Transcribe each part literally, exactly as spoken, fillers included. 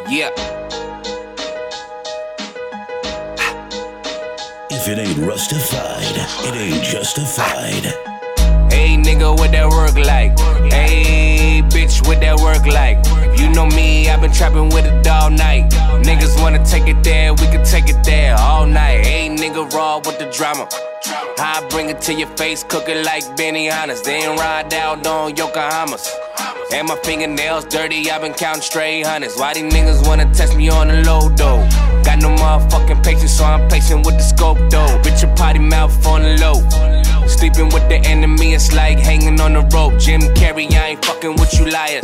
Yeah. If it ain't rustified, it ain't justified. Hey nigga, what that work like? Hey bitch, what that work like? You know me, I've been trapping with it all night. Niggas wanna take it there, we can take it there all night. Hey nigga, raw with the drama. I bring it to your face, cook it like Benihana's. Then ride out on Yokohamas. And my fingernails dirty, I've been counting straight hundreds. Why these niggas wanna test me on the low though? Got no motherfucking patience, so I'm patient with the scope though. Richard potty mouth on the low. Sleeping with the enemy, it's like hanging on the rope. Jim Carrey, I ain't fucking with you liars.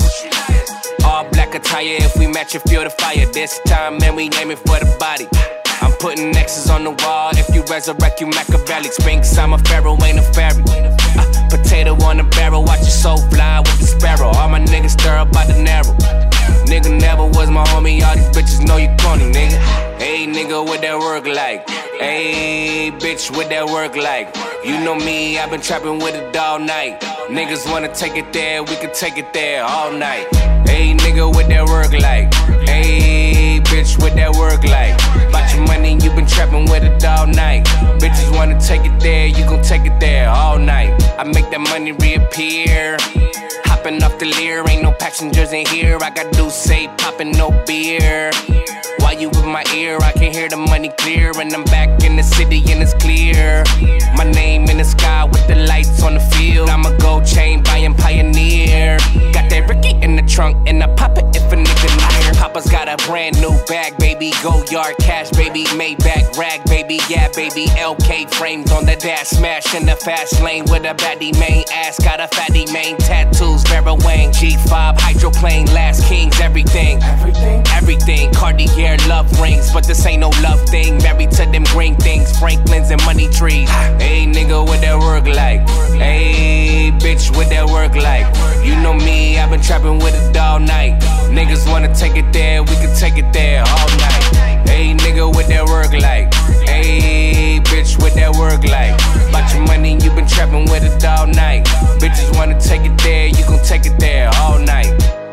All black attire, if we match it, feel the fire. This time, man, we aiming for the body. I'm putting X's on the wall, if you resurrect, you Machiavelli. Spinks, I'm a pharaoh, ain't a fairy. uh, Potato on the barrel, watch your soul fly with the sparrow. All my niggas stir up by the narrow. Nigga never was my homie, all these bitches know you corny, nigga. Hey nigga, what that work like? Hey bitch, what that work like? You know me, I've been trapping with it all night. Niggas wanna take it there, we can take it there all night. Hey nigga, what that work like? Hey bitch, what that work like? About your money, you been trapping with it all night. Bitches wanna take it there, you gon' take it there all night. I make that money reappear. Hopping off the Lear, ain't no passengers in here. I got Douce popping, no beer. Why you with my ear? I can hear the money clear. And I'm back in the city and it's clear. My name in the sky with the lights on the field. I'm a gold chain buying Pioneer. Got that Ricky in the trunk and I pop it if a nigga near. Papa's got a brand new bag, baby. Go yard cash, baby. Maybach rag, baby. Yeah, baby. L K frames on the dash. Smash in the fast lane with a baddie main ass. Got a fatty main tattoos. Vera Wang, G five, hydroplane, last kings, everything. Everything? Everything. Cartier love rings, but this ain't no love thing. Married to them green things, Franklin's and money trees. Hey nigga, what that work like? Hey bitch, what that work like? You know me, I've been trapping with it all night. Niggas wanna take it there, we can take it there all night. Hey nigga, what that work like? Hey bitch, what that work like? About your money, you been trapping with it all night. Bitches wanna take it there, you gon' take it there all night.